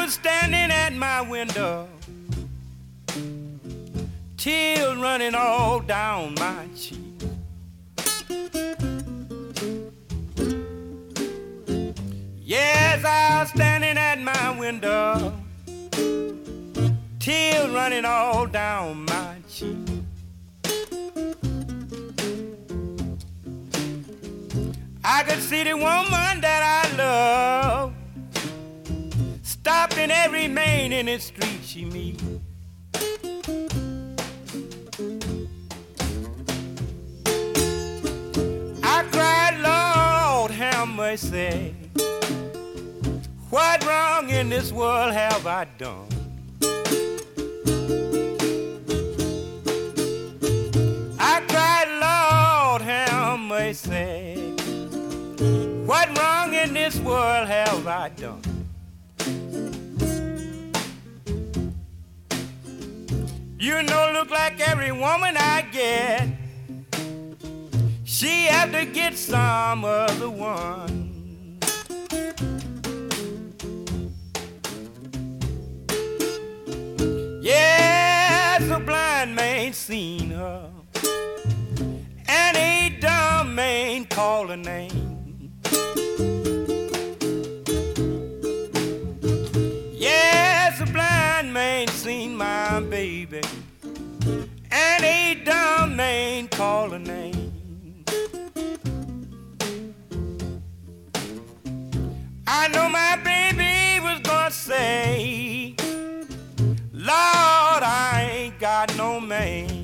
was standing at my window, tears running all down my cheek. Yes, I was standing at my window, tears running all down my cheek. I could see the woman that I love stopped in every man in the street she meet. I cried, Lord, have mercy. What wrong in this world have I done? I cried, Lord, have mercy. What wrong in this world have I done? You know, look like every woman I get, she have to get some other one. Yes, a blind man seen her, and a dumb man called her name. Yes, a blind man seen my baby, and a dumb man called her name. I know my baby was gonna say, Lord, I ain't got no man.